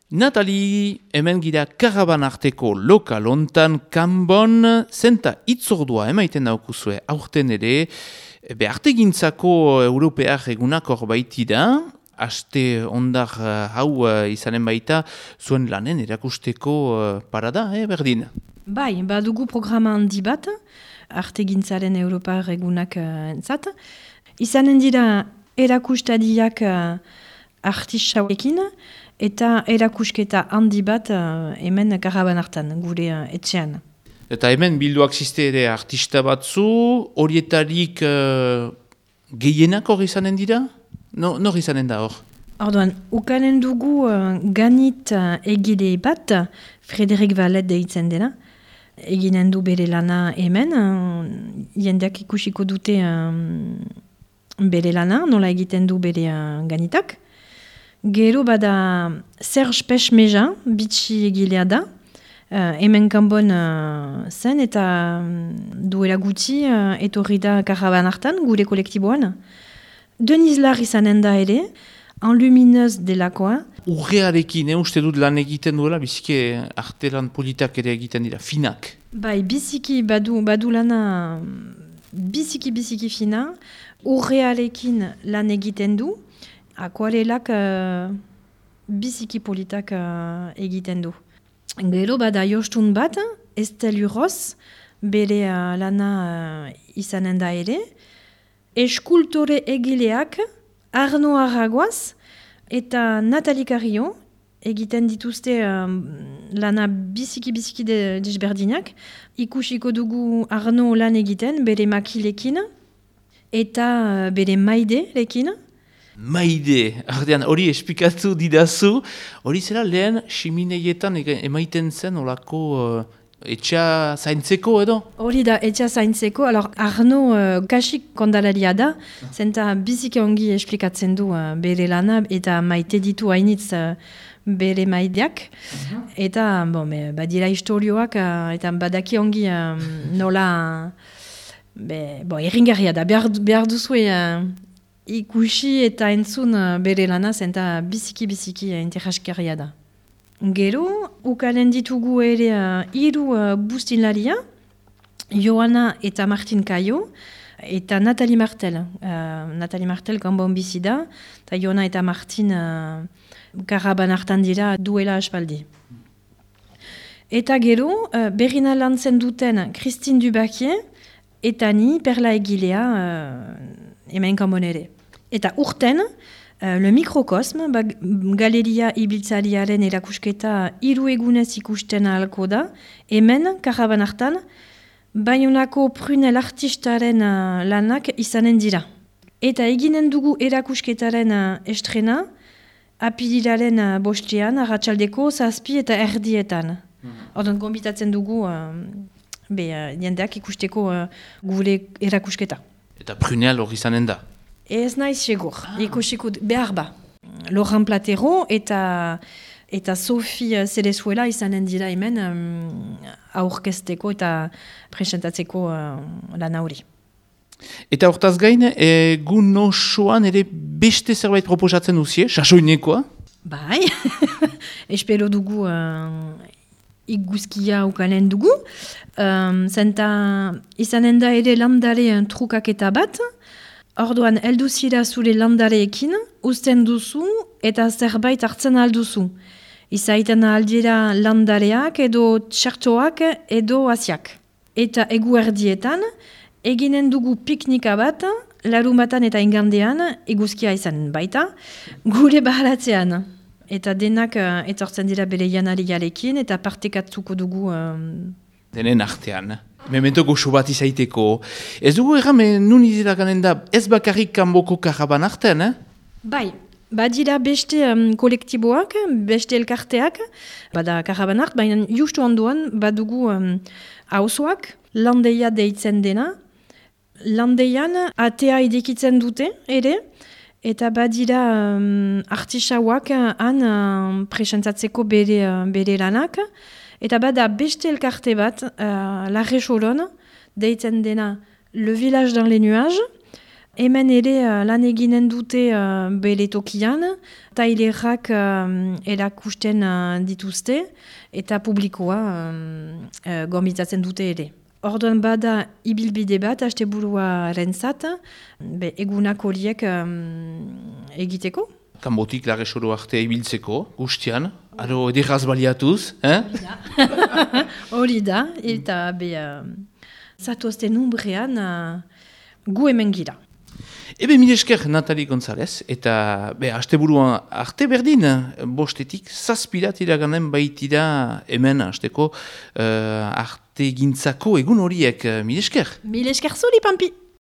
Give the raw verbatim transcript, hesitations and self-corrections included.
Natali, hemen gira karaban arteko lokal ontan kanbon, zenta itzordua emaiten daukuzue aurten ere, be artegintzako europear egunak hor baitida, aste ondar hau izanen baita zuen lanen erakusteko parada, eh, berdin? Bai, badugu programa handi bat, artegintzaren europar egunak entzat. Izanen dira erakustadiak artistauekin, eta erakusketa handi bat uh, hemen karaban hartan, gure uh, etxean. Eta hemen bilduak ziste ere artista batzu, horietarik uh, gehienak hor izanen dira? No, nor izanen da hor? Orduan, ukanen dugu uh, ganit uh, egile bat, Frederik Vallet deitzen dena, eginen du bere lana hemen, uh, jendeak ikusiko dute um, bere lana, nola egiten du bere uh, ganitak. Gero bada Serge Pechmeja, bitxi egilea da, uh, hemen kanbon uh, zen eta um, duela guti uh, etorri da karaban hartan, gure kolektiboan. Deniz Lar izanen da ere, Enlumineuse delakoa. Urrearekin, eh, uste dut lan egiten duela, biziki artelan politak ere egiten dira, finak. Bai, biziki badu, badu lana, biziki biziki fina, urrearekin lan egiten du, akuarelak uh, biziki politak uh, egiten du. Gero bada jostun bat, Estelle Uroz, bere uh, lana uh, izanen da ere, eskultore egileak Arno Arragoaz eta Nathalie Carrillo egiten dituzte um, lana biziki-biziki de, desberdinak. Ikusiko dugu Arno lan egiten, bere makilekin eta uh, bere maiderekin. Maide, ardean hori esplikatu didazu, hori zera lehen ximineietan emaiten zen olako uh, etxea zaintzeko edo? Hori da, etxea zaintzeko, alor Arno uh, kasik kondalaria da, zenta biziki ongi esplikatzen du uh, bere lana eta maite ditu hainitz uh, bere maideak, uh-huh. Eta bon, be, badira historioak uh, eta badaki ongi um, nola, be, bon, erringarria da, behar, behar duzue uh, ikusi eta entzun bere lana zenta biziki-biziki interaskarria da. Gero, ukalen ditugu ere uh, hiru uh, bustinlaria, Joana eta Martin Caio, eta Nathalie Martel. Uh, Nathalie Martel kanbon bizi da, eta Joana eta Martin uh, karaban hartan dira duela aspaldi. Eta gero, uh, berrina lantzen duten Christine Dubaquier, eta ni Perla egilea uh, hemen kanbon ere. Eta urten, uh, Le Microcosme, ba, galeria ibiltzaliaren erakusketa hiru egunez ikusten ahalko da, hemen, karaban hartan, Baionako prunel artistaren uh, lanak izanen dira. Eta eginen dugu erakusketaren uh, estrena, apililaren uh, bostean, arratsaldeko zazpi eta erdietan. Mm-hmm. Ordan, gombitatzen dugu uh, be, uh, jendeak ikusteko uh, gure erakusketa. Eta prunel hori izanen da? Ez naiz segur, ah. Ikusiko behar ba. Laurent Platero eta eta Sophie Zerezuela izanen dira hemen um, aurkezteko eta presentatzeko uh, lan hori. Eta hortaz gain, egun osoan ere beste zerbait proposatzen duzie, sasoinekoa? Bai, espero dugu uh, iguzkia ukanen dugu. Um, zenta izanen da ere landare trukaketa bat, orduan, heldu zira zure landareekin, uzten duzu eta zerbait hartzen alduzu. Izaiten aldira landareak edo txertoak edo asiak. Eta eguerdietan, eginen dugu piknika bat, larunbatan eta ingandean, eguzkia izan baita, gure bahalatzean. Eta denak uh, etortzen dira bere janariarekin eta partekatzuko dugu... Um... Denen artean. Memento goxo bat izaiteko. Ez dugu erramen nun izela ganen da ez bakarrik kanboko karaban artean, eh? Bai, badira beste um, kolektiboak, beste elkarteak, bada karaban art, baina justu ondoan badugu um, auzoak, landeia deitzen dena. Landeian atea idekitzen dute, ere, eta badira um, artisauak han um, presentzatzeko bere, uh, bere lanak. Eta bada beste elkarte bat, uh, La Récholonne, deitzen dena Le Village dans les Nuages, Hemen ere uh, lan eginen dute uh, bere tokian, tailerrak uh, erakusten uh, dituzte eta publikoa um, uh, gombitatzen dute ere. Orduan bada ibilbide bat, asteburua rentzat, be, egunak horiek um, egiteko. Kanbotik Larresoro arte ibiltzeko, guztian, aro edekaz baliatuz, eh? Hori da, eta be, uh, zatozten umbrean uh, gu hemen gira. Ebe mil esker Natali González, eta be, asteburuan arte berdin, bostetik zazpirat iraganen baitira hemen asteko uh, arte gintzako egun horiek, mil esker. Mil esker zuri, Pampi!